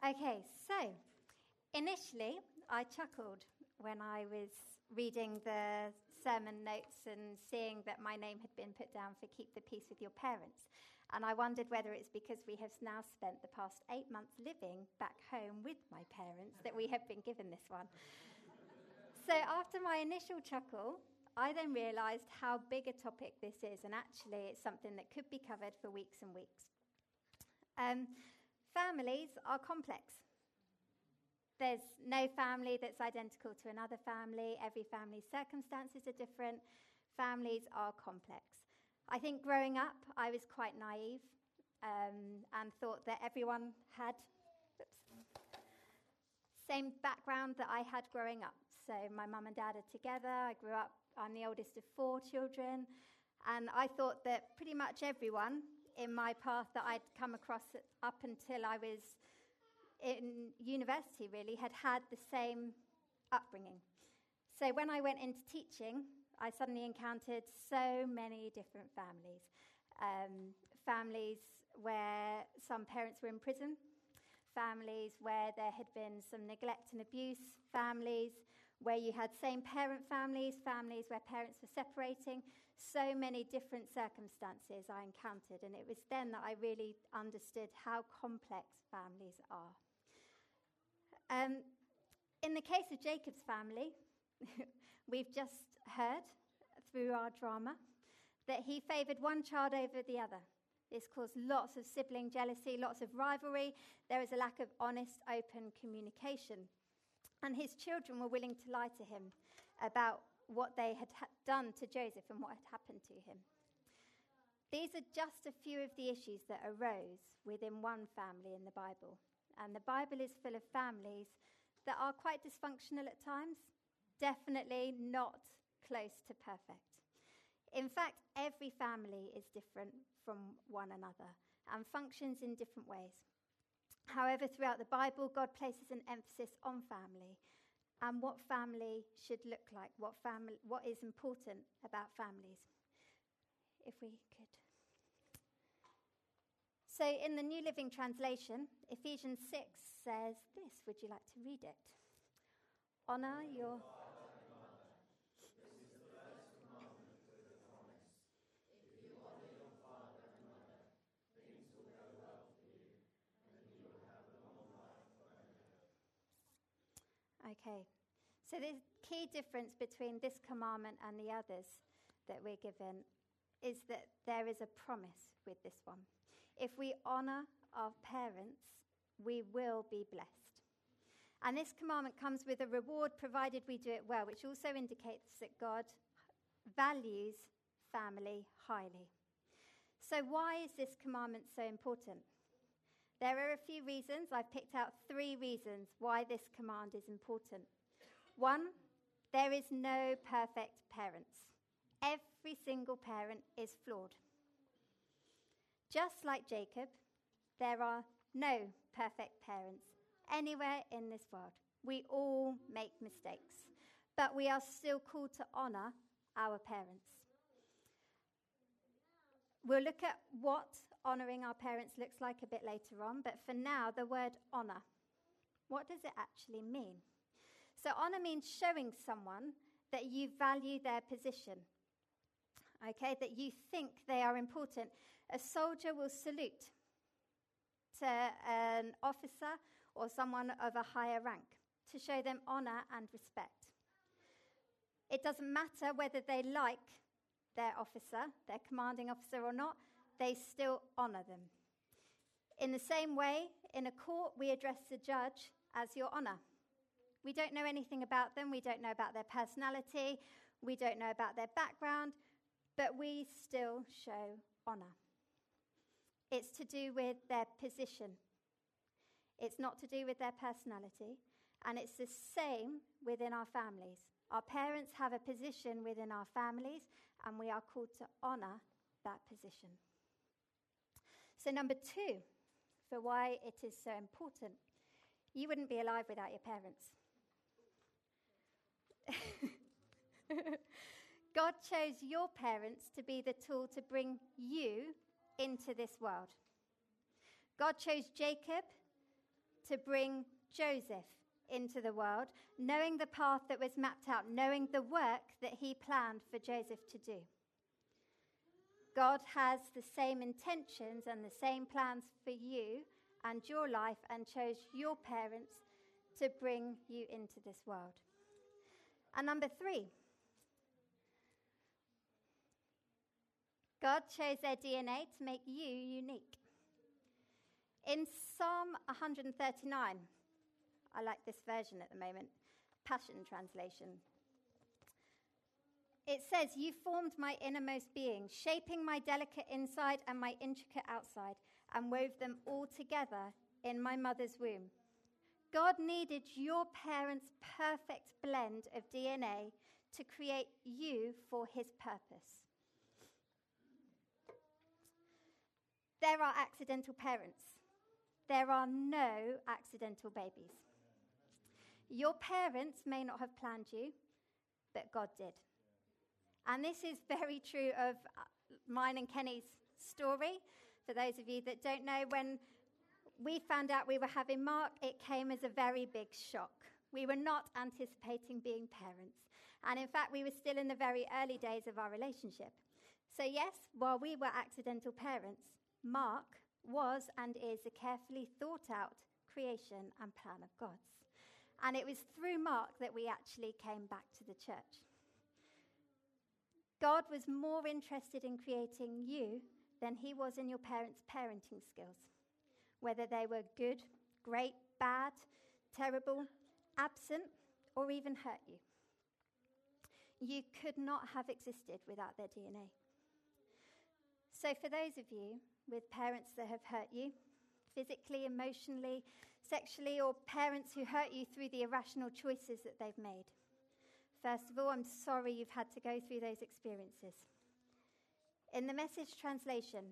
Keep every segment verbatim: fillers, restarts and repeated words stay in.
Okay, so initially I chuckled when I was reading the sermon notes and seeing that my name had been put down for Keep the Peace with Your Parents. And I wondered whether it's because we have now spent the past eight months living back home with my parents that we have been given this one. So after my initial chuckle, I then realised how big a topic this is, and actually it's something that could be covered for weeks and weeks. Um, families are complex. There's no family that's identical to another family. Every family's circumstances are different. Families are complex. I think growing up, I was quite naive um, and thought that everyone had oops, same background that I had growing up. So my mum and dad are together. I grew up, I'm the oldest of four children. And I thought that pretty much everyone in my path that I'd come across up until I was in university, really, had had the same upbringing. So when I went into teaching, I suddenly encountered so many different families. Um, families where some parents were in prison, families where there had been some neglect and abuse, families where you had same-parent families, families where parents were separating. So many different circumstances I encountered, and it was then that I really understood how complex families are. Um, in the case of Jacob's family, we've just heard through our drama that he favoured one child over the other. This caused lots of sibling jealousy, lots of rivalry. There was a lack of honest, open communication. And his children were willing to lie to him about what they had ha- done to Joseph and what had happened to him. These are just a few of the issues that arose within one family in the Bible. And the Bible is full of families that are quite dysfunctional at times, definitely not close to perfect. In fact, every family is different from one another and functions in different ways. However, throughout the Bible, God places an emphasis on family and what family should look like, what family, what is important about families. If we could. So in the New Living Translation, Ephesians six says this. Would you like to read it? Honour your... Okay, so the key difference between this commandment and the others that we're given is that there is a promise with this one. If we honour our parents, we will be blessed. And this commandment comes with a reward provided we do it well, which also indicates that God values family highly. So why is this commandment so important? There are a few reasons. I've picked out three reasons why this command is important. One, there is no perfect parents. Every single parent is flawed. Just like Jacob, there are no perfect parents anywhere in this world. We all make mistakes, but we are still called to honour our parents. We'll look at what honouring our parents looks like a bit later on, but for now, the word honour. What does it actually mean? So honour means showing someone that you value their position, okay, that you think they are important. A soldier will salute to an officer or someone of a higher rank to show them honour and respect. It doesn't matter whether they like their officer, their commanding officer or not, they still honour them. In the same way, in a court, we address the judge as Your Honour. We don't know anything about them, we don't know about their personality, we don't know about their background, but we still show honour. It's to do with their position. It's not to do with their personality, and it's the same within our families. Our parents have a position within our families, and we are called to honour that position. So number two, for why it is so important, you wouldn't be alive without your parents. God chose your parents to be the tool to bring you into this world. God chose Jacob to bring Joseph into the world, knowing the path that was mapped out, knowing the work that he planned for Joseph to do. God has the same intentions and the same plans for you and your life, and chose your parents to bring you into this world. And number three, God chose their D N A to make you unique. In Psalm one thirty-nine, I like this version at the moment, Passion Translation. It says, "You formed my innermost being, shaping my delicate inside and my intricate outside, and wove them all together in my mother's womb." God needed your parents' perfect blend of D N A to create you for his purpose. There are accidental parents. There are no accidental babies. Your parents may not have planned you, but God did. And this is very true of mine and Kenny's story. For those of you that don't know, when we found out we were having Mark, it came as a very big shock. We were not anticipating being parents. And in fact, we were still in the very early days of our relationship. So yes, while we were accidental parents, Mark was and is a carefully thought out creation and plan of God's. And it was through Mark that we actually came back to the church. God was more interested in creating you than he was in your parents' parenting skills, whether they were good, great, bad, terrible, absent, or even hurt you. You could not have existed without their D N A. So for those of you with parents that have hurt you, physically, emotionally, sexually, or parents who hurt you through the irrational choices that they've made, first of all, I'm sorry you've had to go through those experiences. In the Message translation,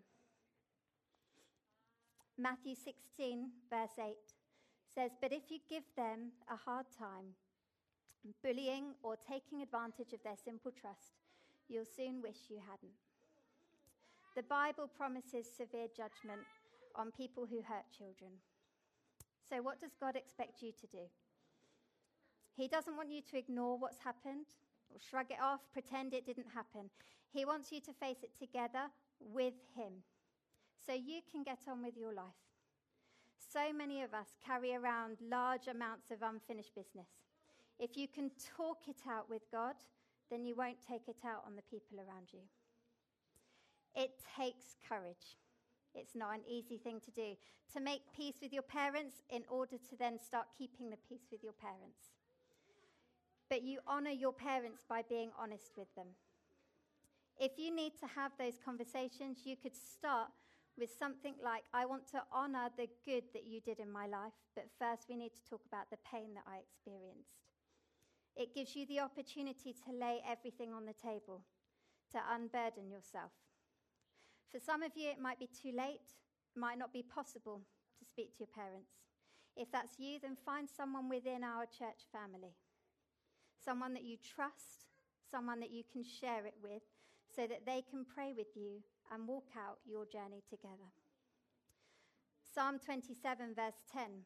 Matthew sixteen, verse eight, says, "But if you give them a hard time, bullying or taking advantage of their simple trust, you'll soon wish you hadn't." The Bible promises severe judgment on people who hurt children. So what does God expect you to do? He doesn't want you to ignore what's happened or shrug it off, pretend it didn't happen. He wants you to face it together with him so you can get on with your life. So many of us carry around large amounts of unfinished business. If you can talk it out with God, then you won't take it out on the people around you. It takes courage. It's not an easy thing to do, to make peace with your parents in order to then start keeping the peace with your parents. But you honor your parents by being honest with them. If you need to have those conversations, you could start with something like, "I want to honor the good that you did in my life, but first we need to talk about the pain that I experienced." It gives you the opportunity to lay everything on the table, to unburden yourself. For some of you, it might be too late, it might not be possible to speak to your parents. If that's you, then find someone within our church family, someone that you trust, someone that you can share it with, so that they can pray with you and walk out your journey together. Psalm twenty-seven, verse ten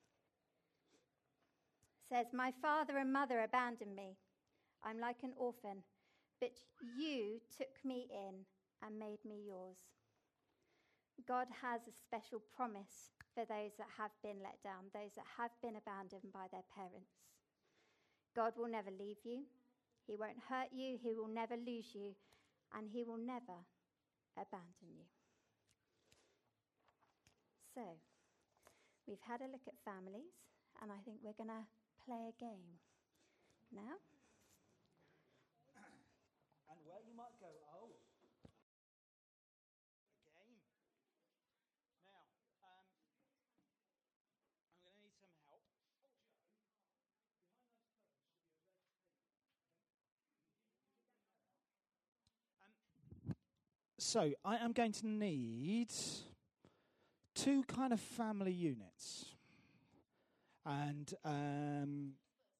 says, "My father and mother abandoned me. I'm like an orphan, but you took me in and made me yours." God has a special promise for those that have been let down, those that have been abandoned by their parents. God will never leave you. He won't hurt you. He will never lose you. And he will never abandon you. So, we've had a look at families, and I think we're going to play a game now. And where you might go, oh, a game. Now, um, I'm going to need some help. Um, so, I am going to need two kind of family units. And um,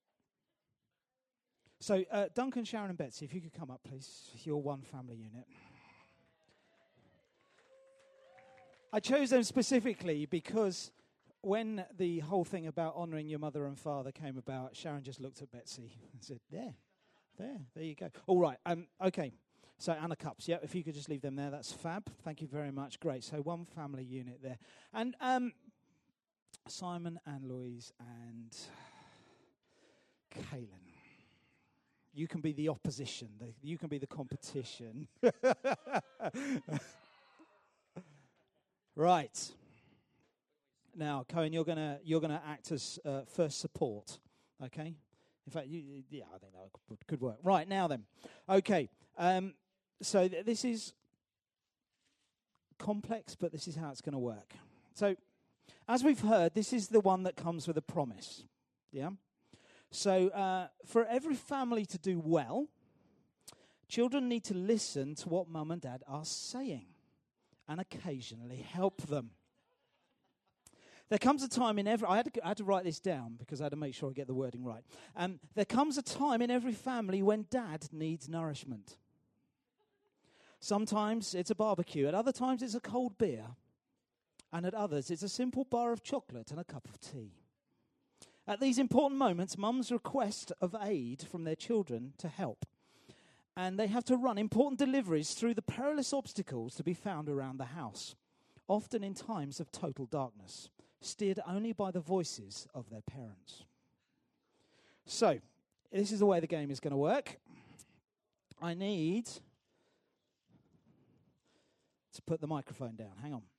so, uh, Duncan, Sharon, and Betsy, if you could come up, please. Your one family unit. I chose them specifically because when the whole thing about honouring your mother and father came about, Sharon just looked at Betsy and said, there, there, there you go. All right, um, okay. So Anna Cups, yeah, if you could just leave them there, that's fab. Thank you very much. Great. So one family unit there. And um, Simon and Louise and Kaylin. You can be the opposition. The, you can be the competition. Right. Now, Cohen, you're gonna you're gonna act as uh, first support. Okay. In fact, you, yeah, I think that could, could work. Right now, then. Okay. Um, so th- this is complex, but this is how it's going to work. So, as we've heard, this is the one that comes with a promise. Yeah. So, uh, for every family to do well, children need to listen to what mum and dad are saying and occasionally help them. There comes a time in every... I had, to, I had to write this down because I had to make sure I get the wording right. Um, there comes a time in every family when dad needs nourishment. Sometimes it's a barbecue. At other times it's a cold beer. And at others it's a simple bar of chocolate and a cup of tea. At these important moments, mums request of aid from their children to help. And they have to run important deliveries through the perilous obstacles to be found around the house, often in times of total darkness, steered only by the voices of their parents. So, this is the way the game is going to work. I need to put the microphone down. Hang on.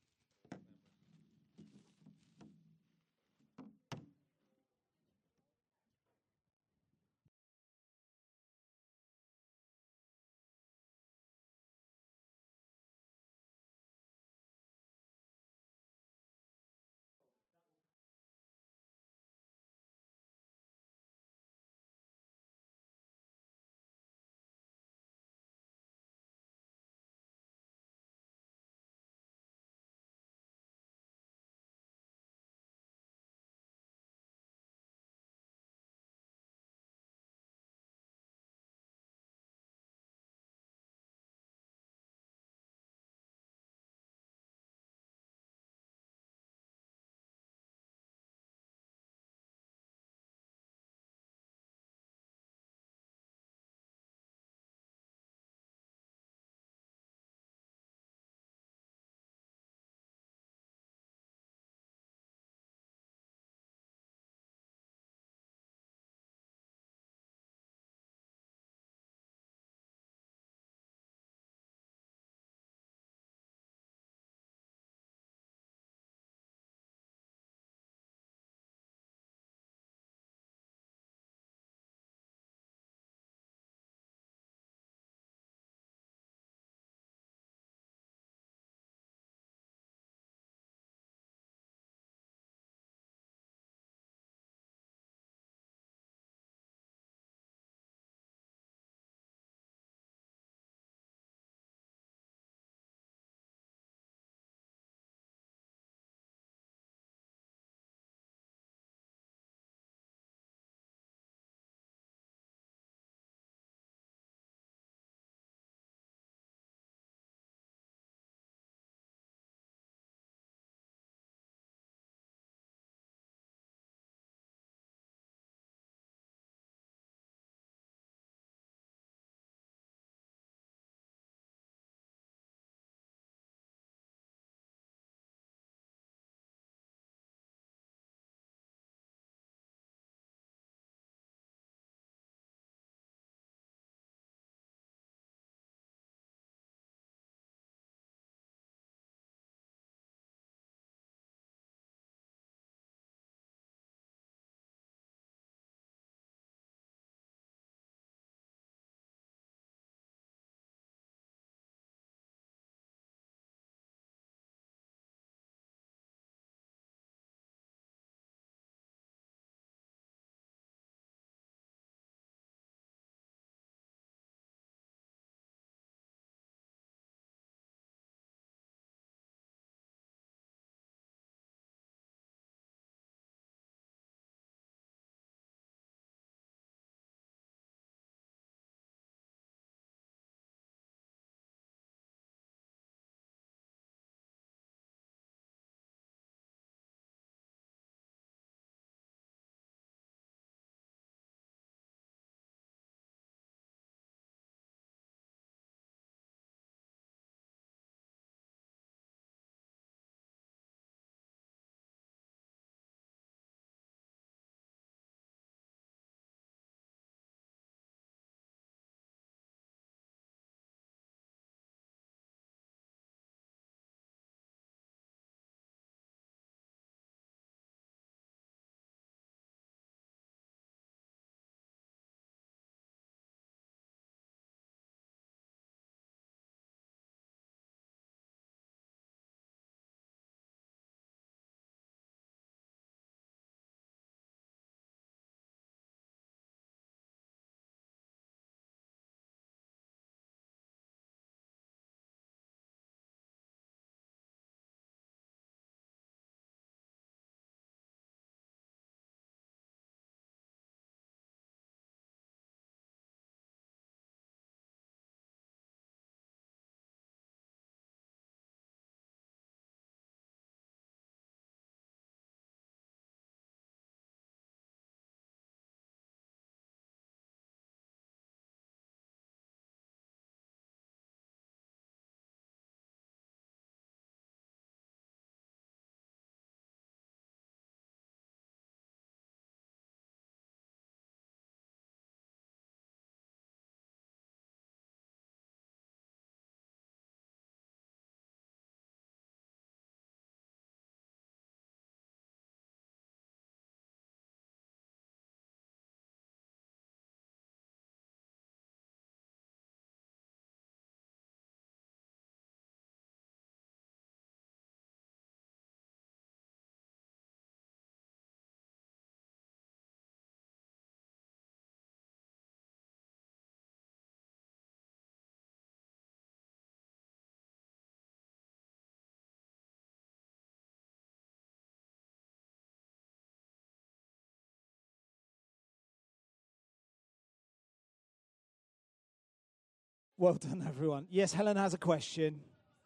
Well done, everyone. Yes, Helen has a question.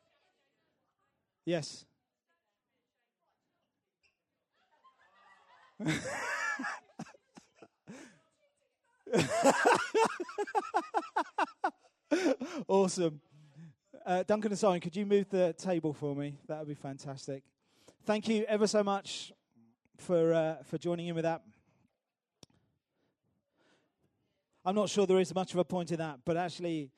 Yes. Awesome. Uh, Duncan and Simon, could you move the table for me? That would be fantastic. Thank you ever so much for uh, for joining in with that. I'm not sure there is much of a point in that, but actually,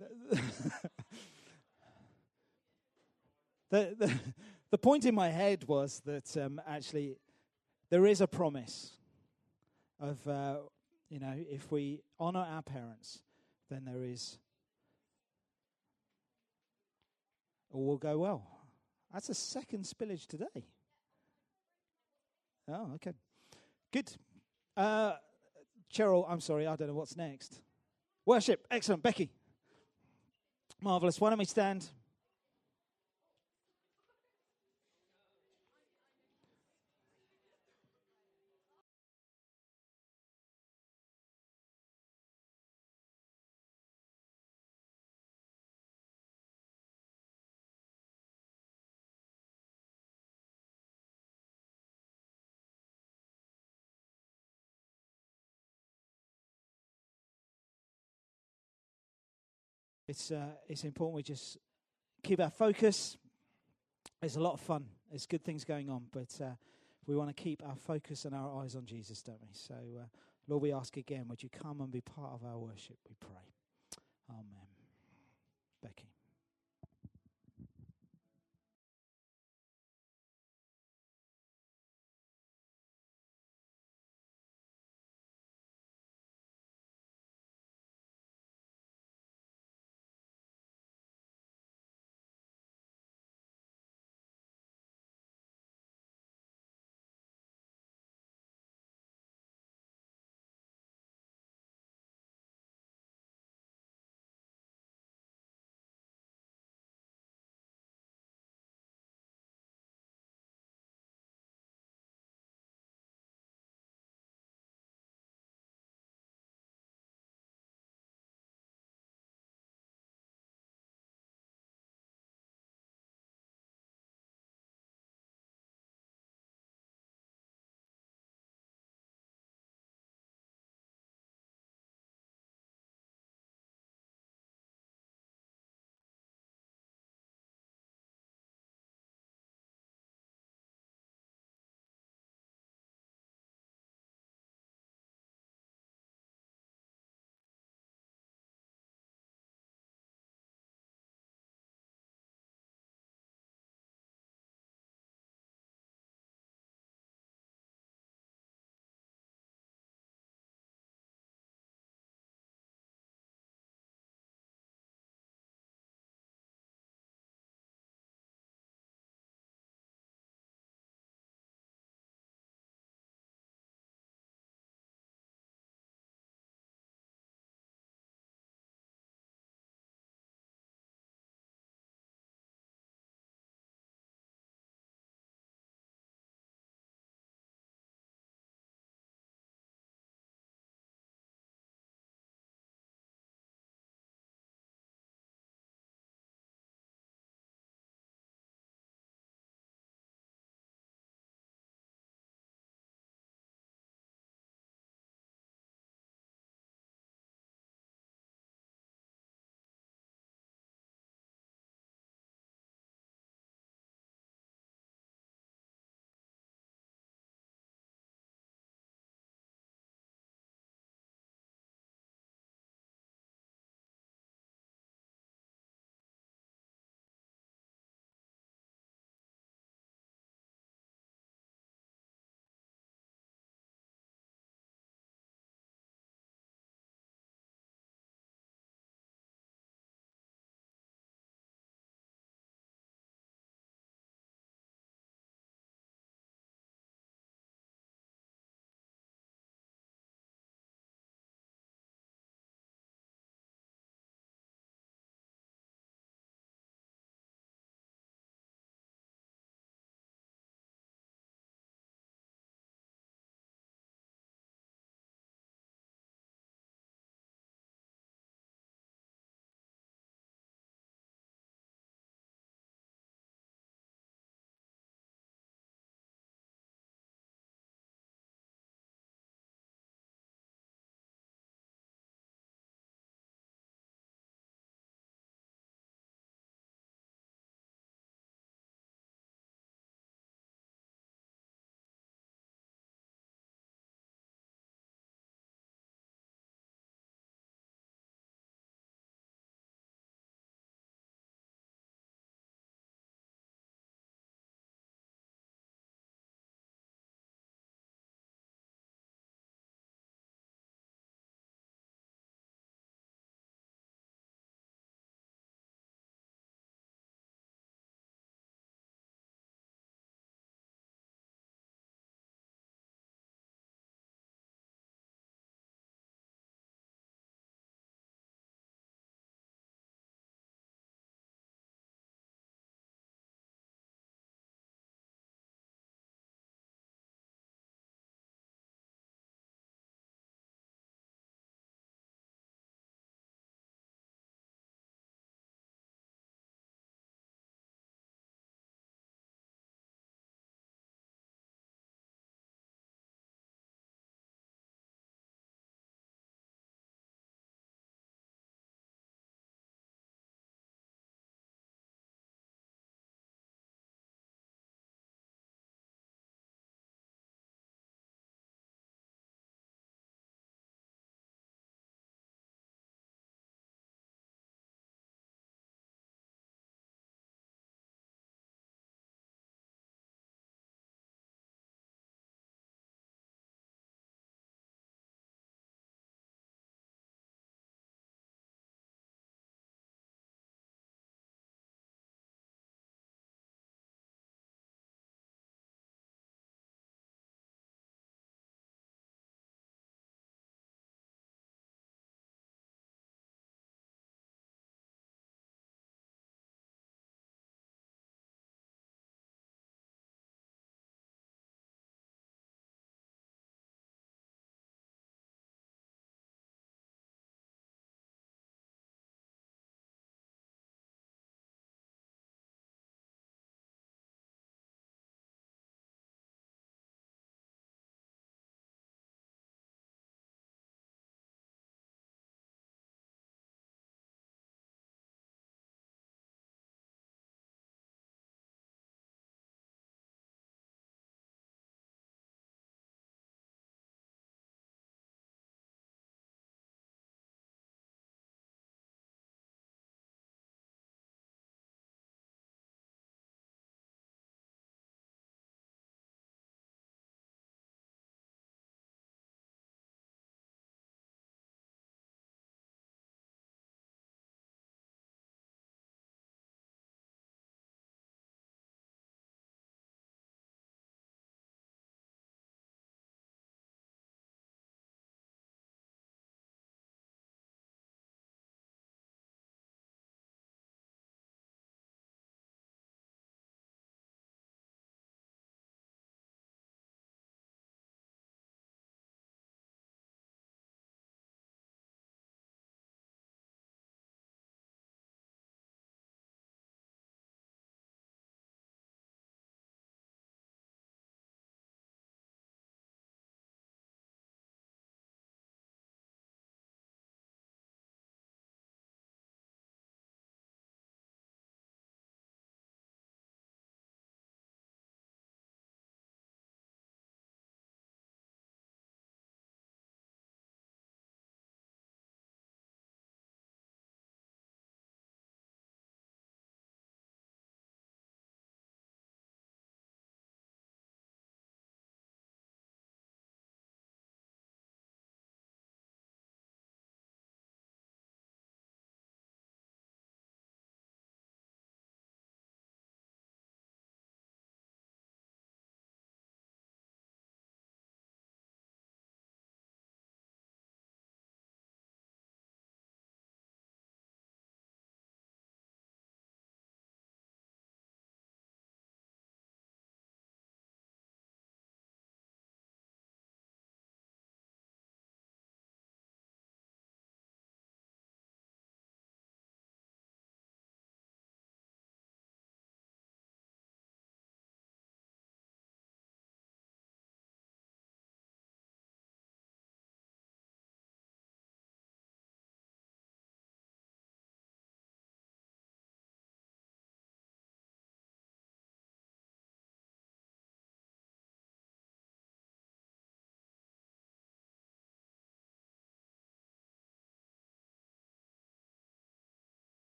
the, the the point in my head was that um, actually there is a promise of uh, you know, if we honour our parents, then there is all will go well. That's a second spillage today. Oh, okay, good. Uh, Cheryl, I'm sorry, I don't know what's next. Worship, excellent. Becky, marvellous. Why don't we stand? It's uh, it's important we just keep our focus. It's a lot of fun. There's good things going on, but uh, we want to keep our focus and our eyes on Jesus, don't we? So, uh, Lord, we ask again, would you come and be part of our worship, we pray. Amen. Becky.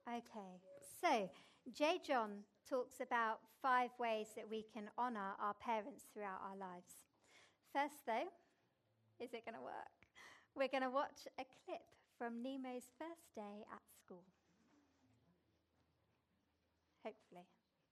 Okay, so J. John talks about five ways that we can honour our parents throughout our lives. First, though, is it going to work? We're going to watch a clip from Nemo's first day at school. Hopefully.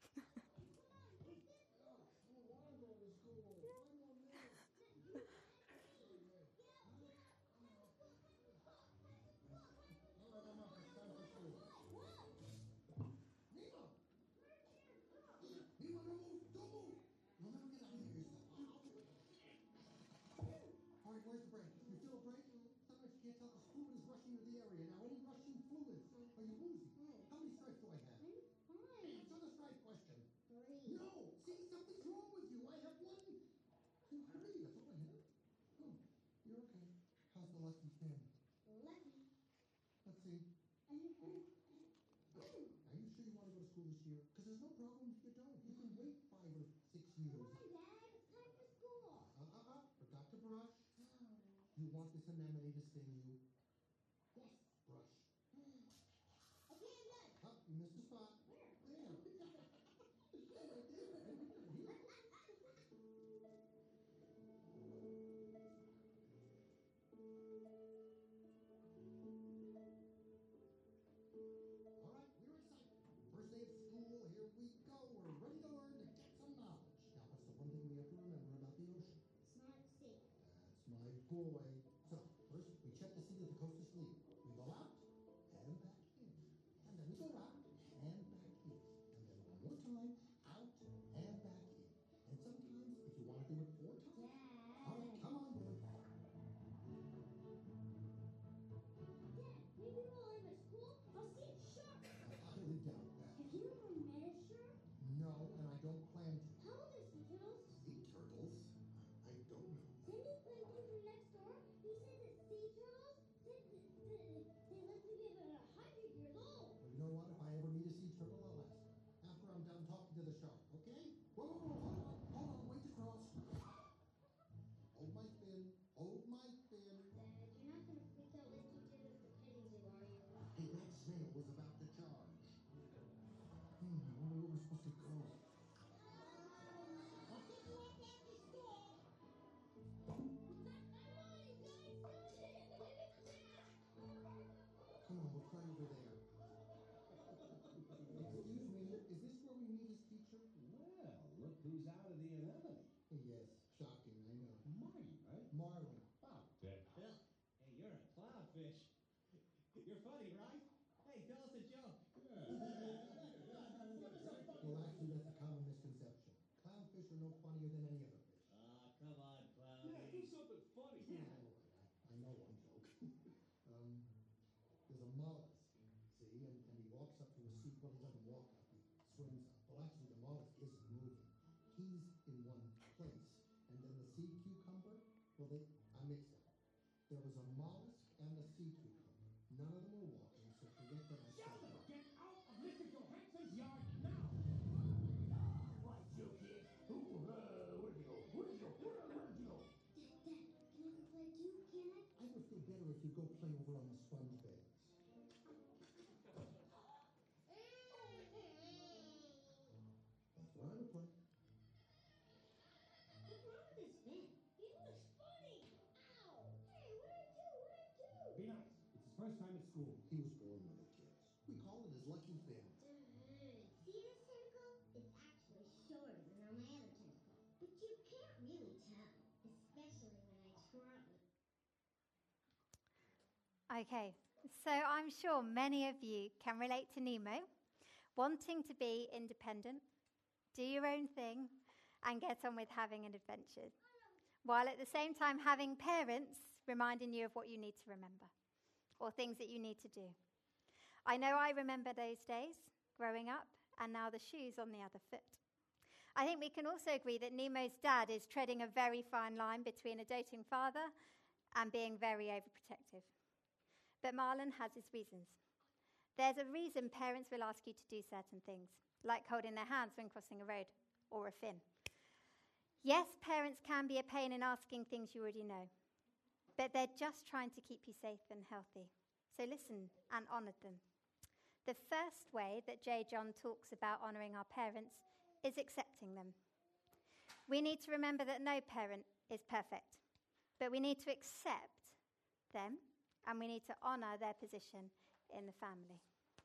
Where's the break? You feel a break? Sometimes you can't tell because fluid is rushing into the area. Now, any rushing fluids? Are you woozy? How many stripes do I have? I'm fine. Answer the stripe question. Three. No! See, something's wrong with you. I have one, two, three. That's all I have. Oh, you're okay. How's the lucky fin? Lucky. Let's see. Are you sure you want to go to school this year? Because there's no problem if you don't. You can wait five or six years. Come on, Dad. It's time for school. Uh-uh-uh. Forgot to brush. You want this anemone to sting you? Yes. Brush. Okay, I'm done. Oh, you missed a spot. Where? There. Right there. All right, we're excited. First day of school, here we go. We're ready to learn to get some knowledge. Now, what's the one thing we have to remember about the ocean? It's not safe. That's my boy. So, first, we check to see that the coast is clear. We go out and back in. And then we go out and back in. And then one more time, out and back in. And sometimes, if you want to do it four times. Dad. All right, come on, boy. Dad, maybe while I'm at school, I'll see a shark. I highly doubt that. Have you ever met a shark? No, and I don't plan to. How old are sea turtles? Sea turtles? I don't know. Cindy Clinton from next door, he said that sea turtles, said that, that they live to be about a hundred years old. Well, you know what? If I ever meet a sea turtle, I'll ask. After I'm done talking to the shark, okay? Whoa, whoa, whoa, hold on, hold on, wait to cross. Hold my fin, hold my fin. Dad, you're not gonna freak out like you did at the petting zoo, are you? Hey, that snail was about to charge. Hmm, I wonder where we're supposed to go. I'll see you after after school. Come on, you guys, Come on, we'll try over there. Excuse me, is this where we meet his teacher? Well, look who's out of the anemone. Yes, shocking, I know. Marty, right? Marlin. Wow, Bill. Bill, hey, you're a clownfish. You're funny, right? Hey, tell us a joke. Well, actually, that's a common misconception. Clownfish are no funnier than any other fish. Ah, come on, Clown. Yeah, do something funny. Yeah, all right, I, I know one joke. um, there's a mollusk, see, and, and he walks up to a sea. Well, he doesn't walk up, he swims up. Well, actually, the mollusk isn't moving. He's in one place. And then the sea cucumber, well, they, I mixed up. There was a mollusk and a sea cucumber. None of them were walking, so forget that I said that. Get out of Mister Johansson's yard now! Right, you kid. Ooh, uh, where'd you go? Where'd you go? Where, where'd you go? Dad, Dad, can I go play too? Can I? I would feel better if you go play over on the sponge beds. That's where I would play. What's wrong with this man? He looks funny. Ow! Hey, what did I do? What did I do? Be nice. It's his first time at school. He was born with it, kids. We call it his lucky fin. Dad, see this tentacle? It's actually shorter than all my other tentacles. But you can't really tell, especially when I try. Okay, so I'm sure many of you can relate to Nemo, wanting to be independent, do your own thing, and get on with having an adventure, while at the same time having parents reminding you of what you need to remember, or things that you need to do. I know I remember those days growing up, and now the shoe's on the other foot. I think we can also agree that Nemo's dad is treading a very fine line between a doting father and being very overprotective. But Marlon has his reasons. There's a reason parents will ask you to do certain things, like holding their hands when crossing a road, or a fin. Yes, parents can be a pain in asking things you already know, but they're just trying to keep you safe and healthy. So listen and honour them. The first way that J. John talks about honouring our parents is accepting them. We need to remember that no parent is perfect, but we need to accept them and we need to honour their position in the family.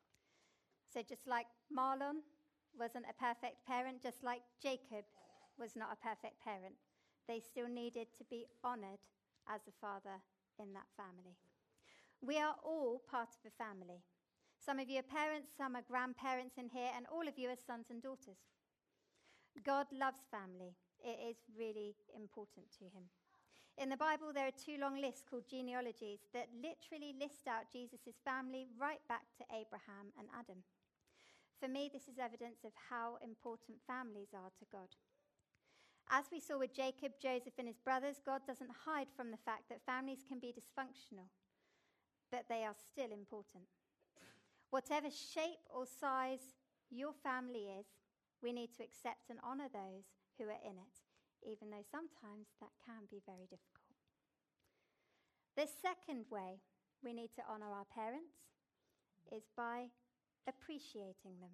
So just like Marlon wasn't a perfect parent, just like Jacob was not a perfect parent, they still needed to be honoured as a father in that family. We are all part of a family. Some of you are parents, some are grandparents in here, and all of you are sons and daughters. God loves family. It is really important to him. In the Bible, there are two long lists called genealogies that literally list out Jesus' family right back to Abraham and Adam. For me, this is evidence of how important families are to God. As we saw with Jacob, Joseph, and his brothers, God doesn't hide from the fact that families can be dysfunctional, but they are still important. Whatever shape or size your family is, we need to accept and honour those who are in it, even though sometimes that can be very difficult. The second way we need to honour our parents is by appreciating them.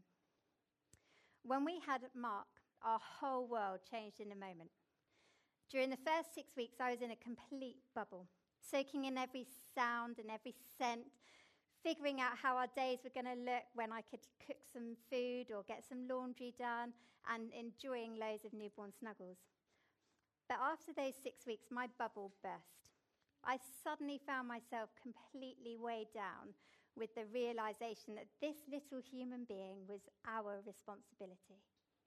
When we had Mark, our whole world changed in a moment. During the first six weeks, I was in a complete bubble, soaking in every sound and every scent, figuring out how our days were going to look when I could cook some food or get some laundry done, and enjoying loads of newborn snuggles. But after those six weeks, my bubble burst. I suddenly found myself completely weighed down with the realization that this little human being was our responsibility,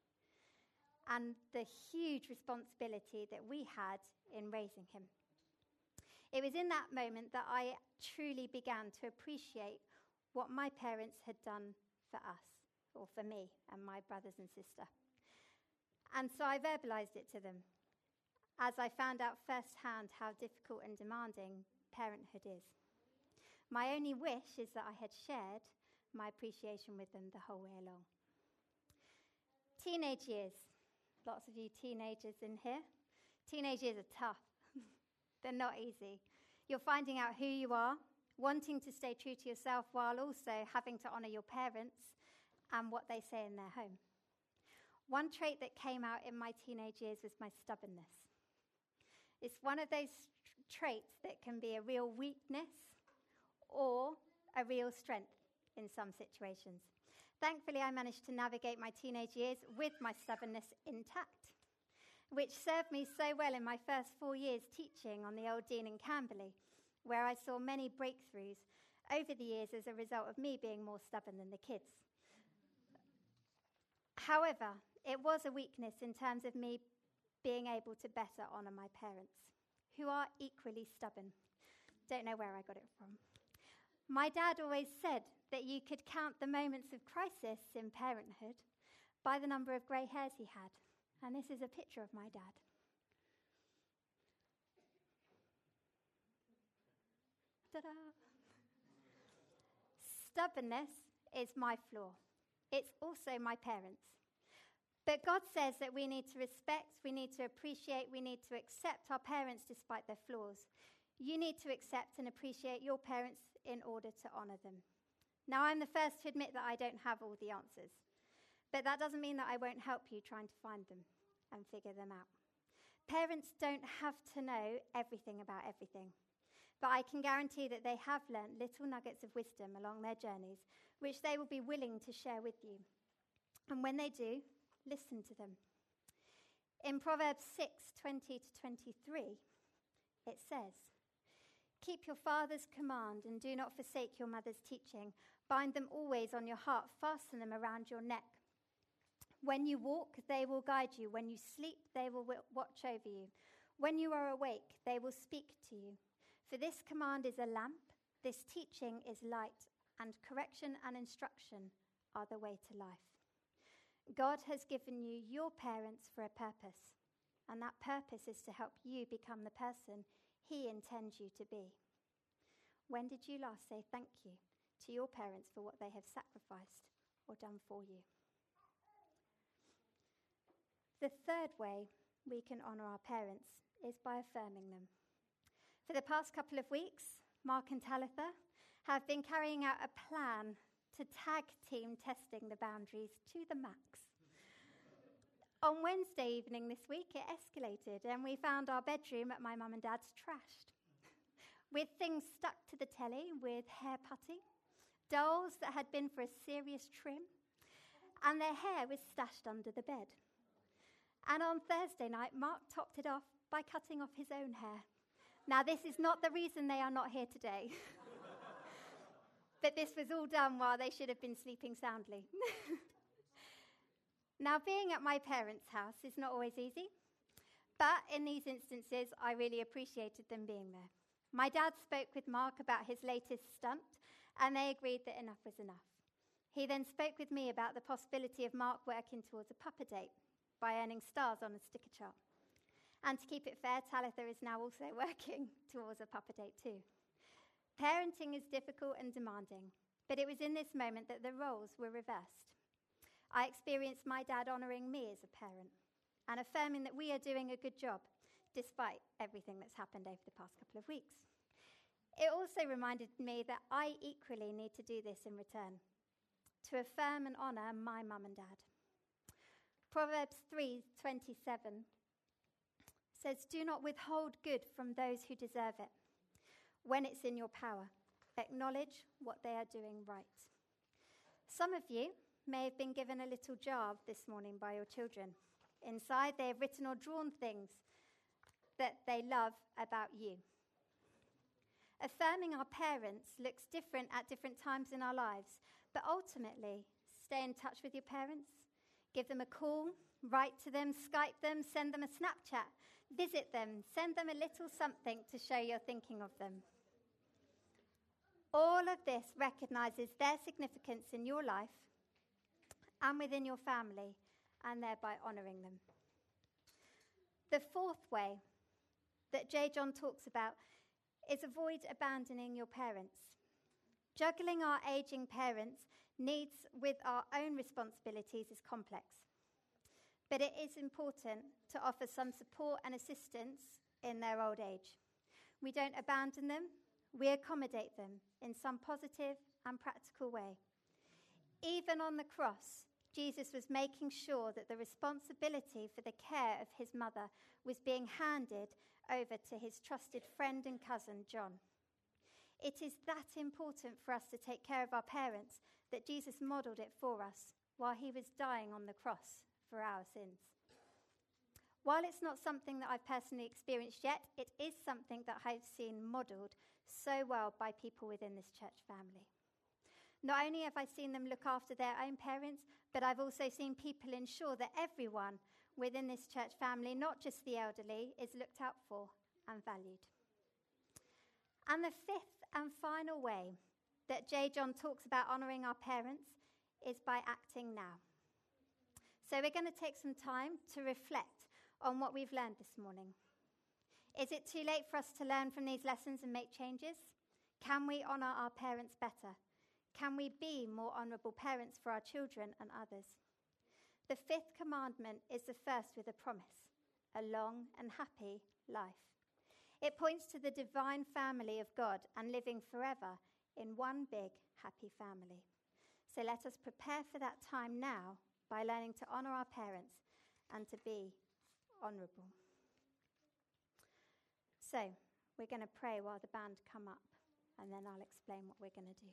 and the huge responsibility that we had in raising him. It was in that moment that I truly began to appreciate what my parents had done for us, or for me and my brothers and sister. And so I verbalized it to them, as I found out firsthand how difficult and demanding parenthood is. My only wish is that I had shared my appreciation with them the whole way along. Teenage years. Lots of you teenagers in here. Teenage years are tough. They're not easy. You're finding out who you are, wanting to stay true to yourself while also having to honour your parents and what they say in their home. One trait that came out in my teenage years was my stubbornness. It's one of those traits that can be a real weakness or a real strength in some situations. Thankfully, I managed to navigate my teenage years with my stubbornness intact, which served me so well in my first four years teaching on the Old Dean in Camberley, where I saw many breakthroughs over the years as a result of me being more stubborn than the kids. However, it was a weakness in terms of me being able to better honour my parents, who are equally stubborn. Don't know where I got it from. My dad always said that you could count the moments of crisis in parenthood by the number of grey hairs he had. And this is a picture of my dad. Ta-da! Stubbornness is my flaw. It's also my parents'. But God says that we need to respect, we need to appreciate, we need to accept our parents despite their flaws. You need to accept and appreciate your parents in order to honour them. Now, I'm the first to admit that I don't have all the answers, but that doesn't mean that I won't help you trying to find them and figure them out. Parents don't have to know everything about everything, but I can guarantee that they have learnt little nuggets of wisdom along their journeys, which they will be willing to share with you. And when they do, listen to them. In Proverbs six, twenty to twenty-three, it says, "Keep your father's command and do not forsake your mother's teaching. Bind them always on your heart, fasten them around your neck. When you walk, they will guide you. When you sleep, they will watch over you. When you are awake, they will speak to you. For this command is a lamp, this teaching is light, and correction and instruction are the way to life." God has given you your parents for a purpose, and that purpose is to help you become the person He intends you to be. When did you last say thank you to your parents for what they have sacrificed or done for you? The third way we can honour our parents is by affirming them. For the past couple of weeks, Mark and Talitha have been carrying out a plan to tag team testing the boundaries to the max. On Wednesday evening this week, it escalated, and we found our bedroom at my mum and dad's trashed, with things stuck to the telly with hair putty, dolls that had been for a serious trim, and their hair was stashed under the bed. And on Thursday night, Mark topped it off by cutting off his own hair. Now, this is not the reason they are not here today. But this was all done while they should have been sleeping soundly. Now, being at my parents' house is not always easy, but in these instances, I really appreciated them being there. My dad spoke with Mark about his latest stunt, and they agreed that enough was enough. He then spoke with me about the possibility of Mark working towards a pupper date by earning stars on a sticker chart. And to keep it fair, Talitha is now also working towards a pupper date too. Parenting is difficult and demanding, but it was in this moment that the roles were reversed. I experienced my dad honouring me as a parent and affirming that we are doing a good job despite everything that's happened over the past couple of weeks. It also reminded me that I equally need to do this in return, to affirm and honour my mum and dad. Proverbs three twenty-seven says, "Do not withhold good from those who deserve it. When it's in your power, acknowledge what they are doing right." Some of you may have been given a little jar this morning by your children. Inside, they have written or drawn things that they love about you. Affirming our parents looks different at different times in our lives, but ultimately, stay in touch with your parents. Give them a call, write to them, Skype them, send them a Snapchat, visit them, send them a little something to show you're thinking of them. All of this recognizes their significance in your life and within your family, and thereby honouring them. The fourth way that J. John talks about is avoid abandoning your parents. Juggling our aging parents' needs with our own responsibilities is complex, but it is important to offer some support and assistance in their old age. We don't abandon them, we accommodate them in some positive and practical way. Even on the cross, Jesus was making sure that the responsibility for the care of his mother was being handed over to his trusted friend and cousin, John. It is that important for us to take care of our parents that Jesus modelled it for us while he was dying on the cross for our sins. While it's not something that I've personally experienced yet, it is something that I've seen modelled so well by people within this church family. Not only have I seen them look after their own parents, but I've also seen people ensure that everyone within this church family, not just the elderly, is looked out for and valued. And the fifth and final way that J. John talks about honouring our parents is by acting now. So we're going to take some time to reflect on what we've learned this morning. Is it too late for us to learn from these lessons and make changes? Can we honour our parents better? Can we be more honourable parents for our children and others? The fifth commandment is the first with a promise, a long and happy life. It points to the divine family of God and living forever in one big, happy family. So let us prepare for that time now by learning to honour our parents and to be honourable. So we're going to pray while the band come up, and then I'll explain what we're going to do.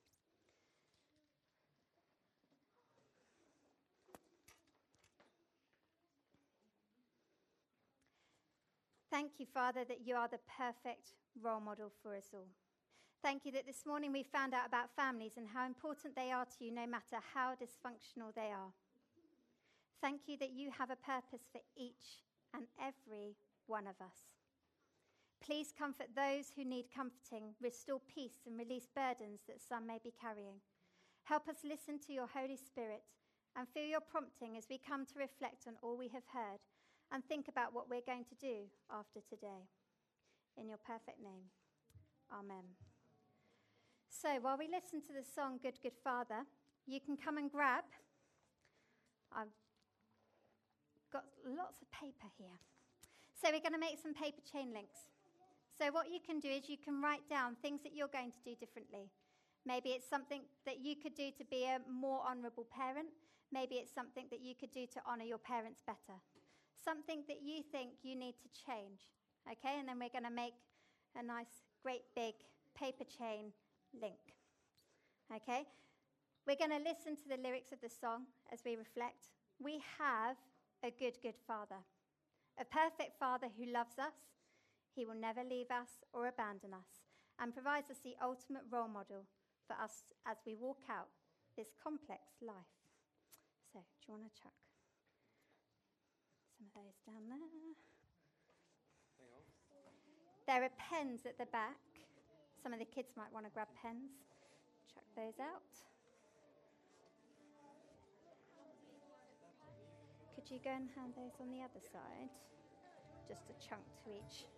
Thank you, Father, that you are the perfect role model for us all. Thank you that this morning we found out about families and how important they are to you, no matter how dysfunctional they are. Thank you that you have a purpose for each and every one of us. Please comfort those who need comforting, restore peace and release burdens that some may be carrying. Help us listen to your Holy Spirit and feel your prompting as we come to reflect on all we have heard and think about what we're going to do after today. In your perfect name, amen. So while we listen to the song, Good, Good Father, you can come and grab. I've got lots of paper here. So we're going to make some paper chain links. So what you can do is you can write down things that you're going to do differently. Maybe it's something that you could do to be a more honourable parent. Maybe it's something that you could do to honour your parents better. Something that you think you need to change. Okay, and then we're going to make a nice, great big paper chain link. Okay, we're going to listen to the lyrics of the song as we reflect. We have a good, good Father, a perfect Father who loves us. He will never leave us or abandon us, and provides us the ultimate role model for us as we walk out this complex life. So, do you want to chuck some of those down there? There are pens at the back. Some of the kids might want to grab pens. Chuck those out. Could you go and hand those on the other side? Just a chunk to each.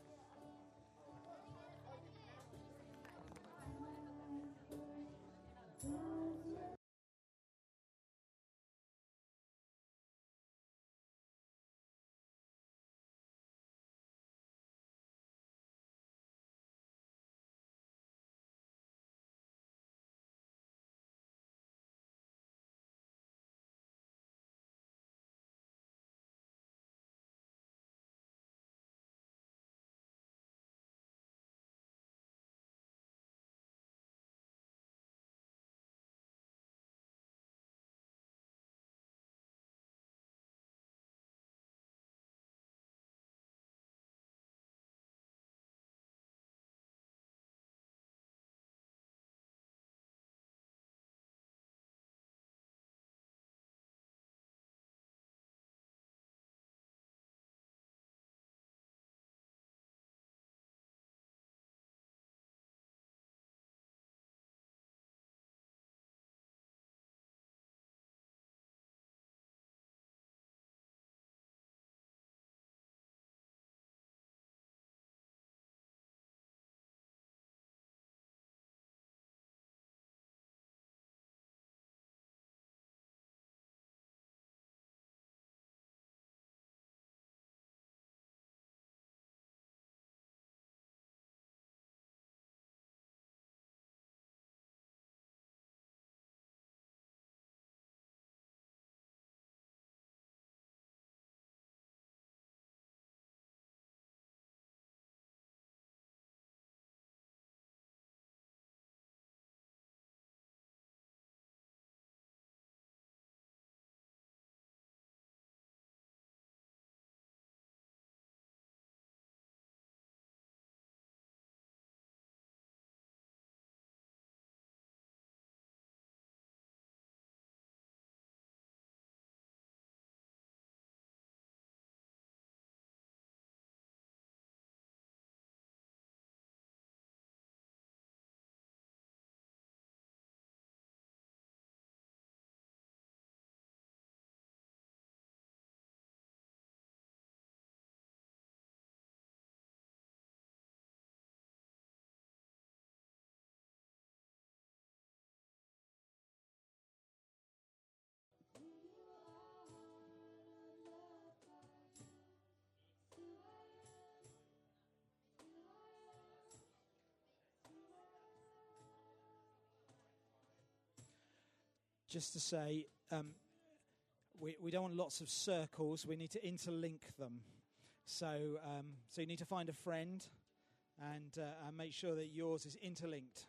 Just to say, um, we, we don't want lots of circles. We need to interlink them. So, um, so you need to find a friend and, uh, and make sure that yours is interlinked.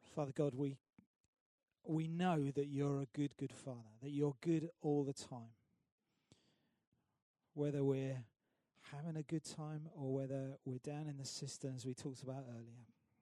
Father God, we we know that you're a good, good Father, that you're good all the time. Whether we're having a good time or whether we're down in the cisterns we talked about earlier.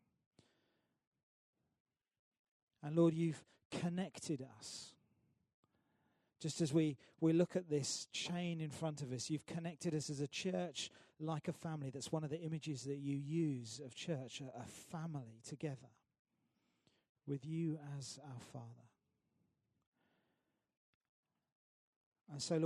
And Lord, you've connected us. Just as we, we look at this chain in front of us, you've connected us as a church like a family. That's one of the images that you use of church, a, a family together with you as our Father. And so, Lord,